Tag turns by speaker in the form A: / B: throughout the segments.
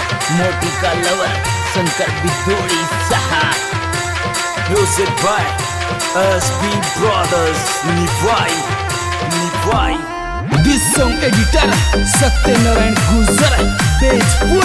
A: मोटी का लवर शंकर बिदोड़ी सहा म्यूजिक बाय एसपी ब्रदर्स निभाई this song editor Satyanarayan Gujar Tejpur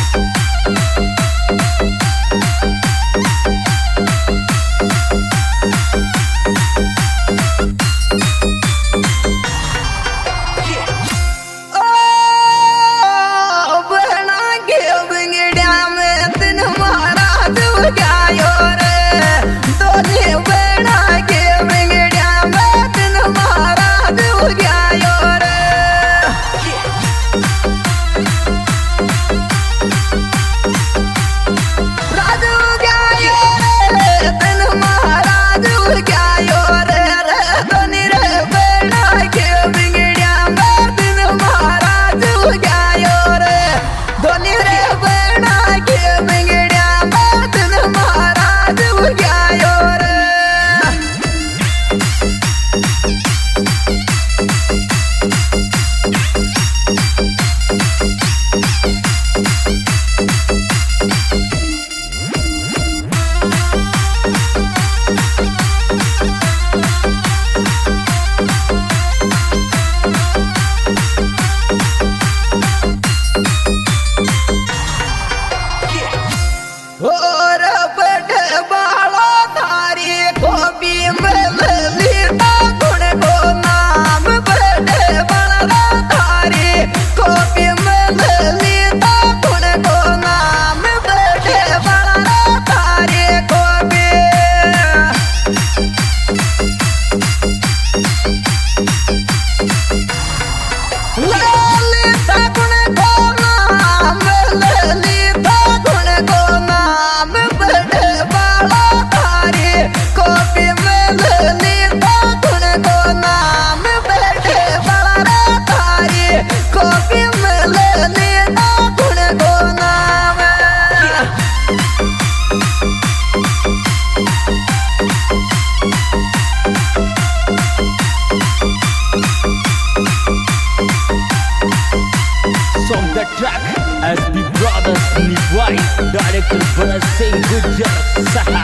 A: SB Brothers निभाई डायरेक्टर भरत सिंह गुजर सहा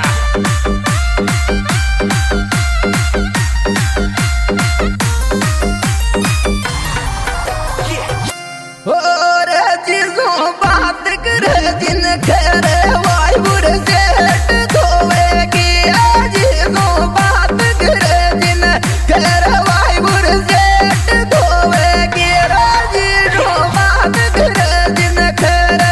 B: और जिसो बात करे जिन करे वायुर से धोवेगी जिसो बात करे जिन करे वायुर से धोवेगी जिसो बात करे जिन करे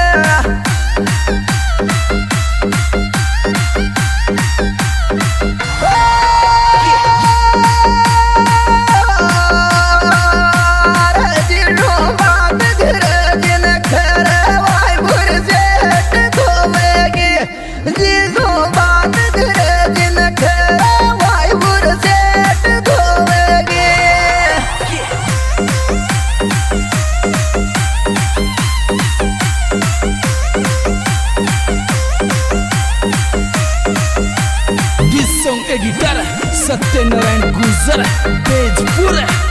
A: एडिटर सत्यनारायण गुजर तेजपुर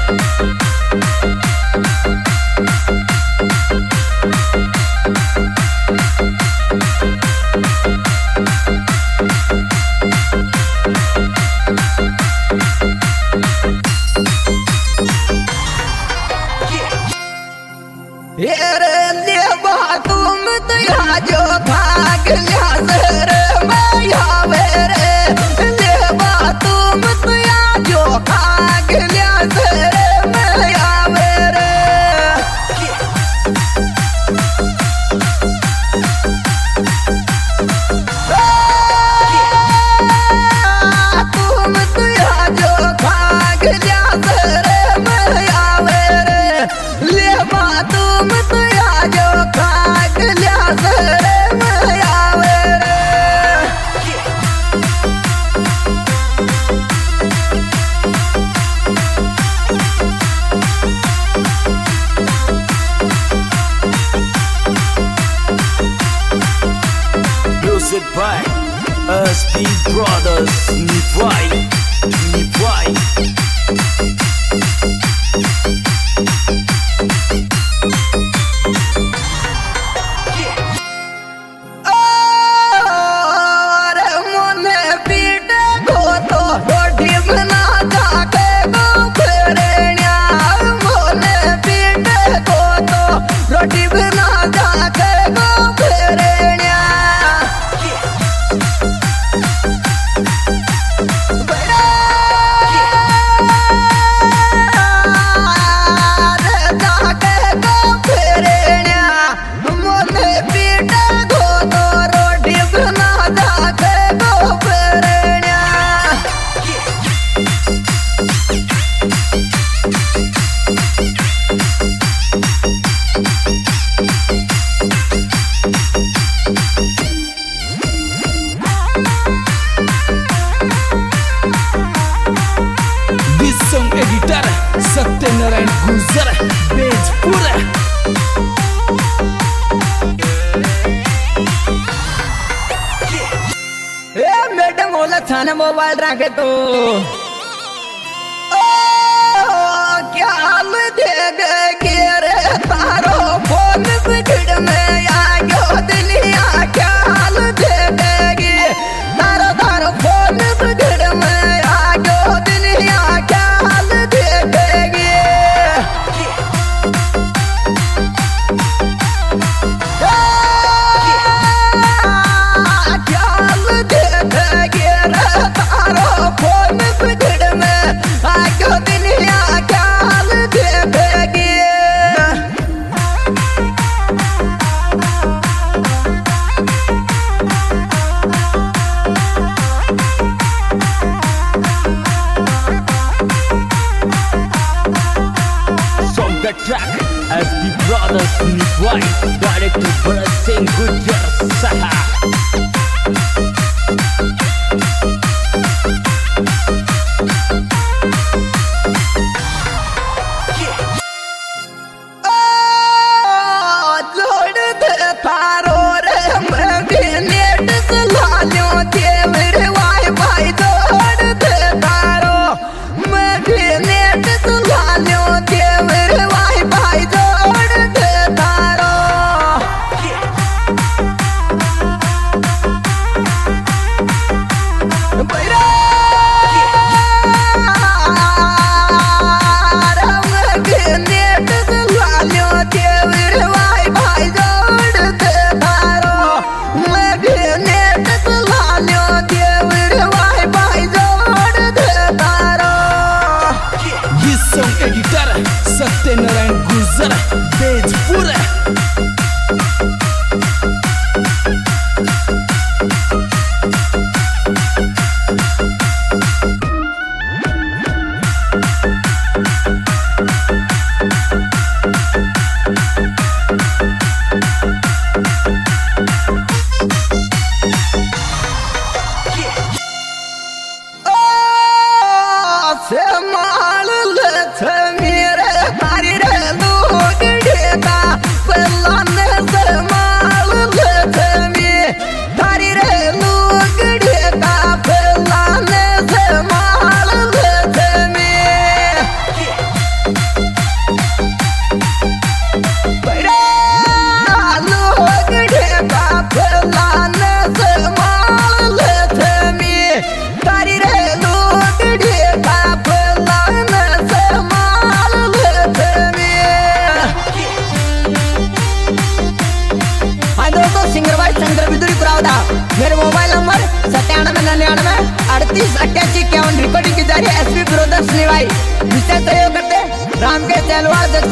B: तुम तो यहाँ जो भाग लिया सर मैं वेरे तुम तो यहाँ जो भाग लिया सर मैं वेरे तुम तो यहाँ जो भाग लिया सर मैं वेरे तुम तो यहाँ जो भाग लिया सर मैं वेरे
A: Music by SB Brothers निभाई गुजर बेजपुर।
B: मैडम बोला थाने मोबाइल रखे तो क्या हाल देगे रे तारो फोन बिगड़ में आ गयो दुनिया क्या हाल देगी तारो तारो फोन बिगड़ में आ गयो दुनिया क्या हाल देगी क्या हाल देगी रे तारो फोन बिगड़ में आ गयो दुनिया क्या हाल देगी
A: Song the track as the brothers Nivai, director Bharat Singh Gujar Saha.
B: जोड़ दे तारो रे मैं भी नेट चला लो तेरे वाईफाई जोड़ दे तारो मैं भी नेट चला लो तेरे वाईफाई जोड़ दे तारो बैरा मैं भी नेट चला लो तेरे वाईफाई जोड़ दे तारो मैं भी नेट चला लो तेरे वाईफाई जोड़ दे तारो
A: ये song editor सत्यनारायण गुजर बेजपुर।
B: से माल मेरे तारी रे लोग डेका पलाने से माल तारी रे लोग डेका पलाने से माल बैरा लोग डेका पलाने से माल तारी रे लोग डेका पलाने से माल हाँ दोस्तों सिंगर भाई शंकर बिदुरी पुरावदा मेरे मोबाइल नंबर 97993881 रिकॉर्डिंग की जा रही है एसपी ब्रदर्स निवाई विशेष सहयोग करते रामकेश चैलवाड़